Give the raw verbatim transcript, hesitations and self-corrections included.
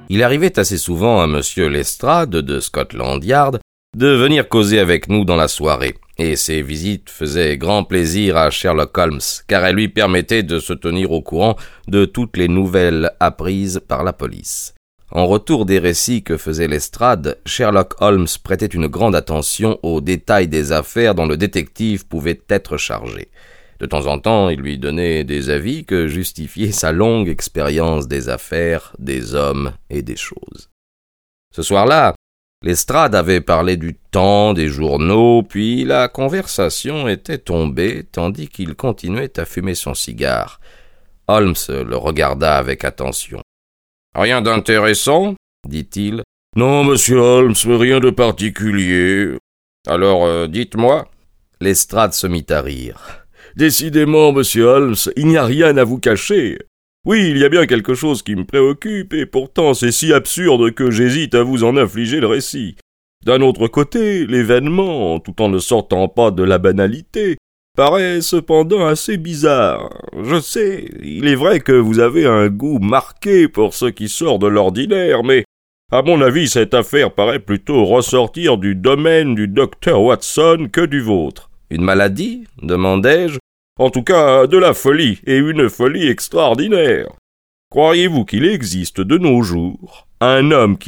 Il arrivait assez souvent à Monsieur Lestrade de Scotland Yard de venir causer avec nous dans la soirée, et ces visites faisaient grand plaisir à Sherlock Holmes, car elles lui permettaient de se tenir au courant de toutes les nouvelles apprises par la police. En retour des récits que faisait Lestrade, Sherlock Holmes prêtait une grande attention aux détails des affaires dont le détective pouvait être chargé. De temps en temps, il lui donnait des avis que justifiait sa longue expérience des affaires, des hommes et des choses. Ce soir-là, Lestrade avait parlé du temps, des journaux, puis la conversation était tombée tandis qu'il continuait à fumer son cigare. Holmes le regarda avec attention. « Rien d'intéressant ?» dit-il. « Non, monsieur Holmes, rien de particulier. Alors, euh, dites-moi. » Lestrade se mit à rire. « Décidément, monsieur Holmes, il n'y a rien à vous cacher. Oui, il y a bien quelque chose qui me préoccupe, et pourtant c'est si absurde que j'hésite à vous en infliger le récit. D'un autre côté, l'événement, tout en ne sortant pas de la banalité, paraît cependant assez bizarre. Je sais, il est vrai que vous avez un goût marqué pour ce qui sort de l'ordinaire, mais à mon avis cette affaire paraît plutôt ressortir du domaine du docteur Watson que du vôtre. »« Une maladie ?» demandai-je. « En tout cas, de la folie, et une folie extraordinaire. Croiriez-vous qu'il existe de nos jours un homme qui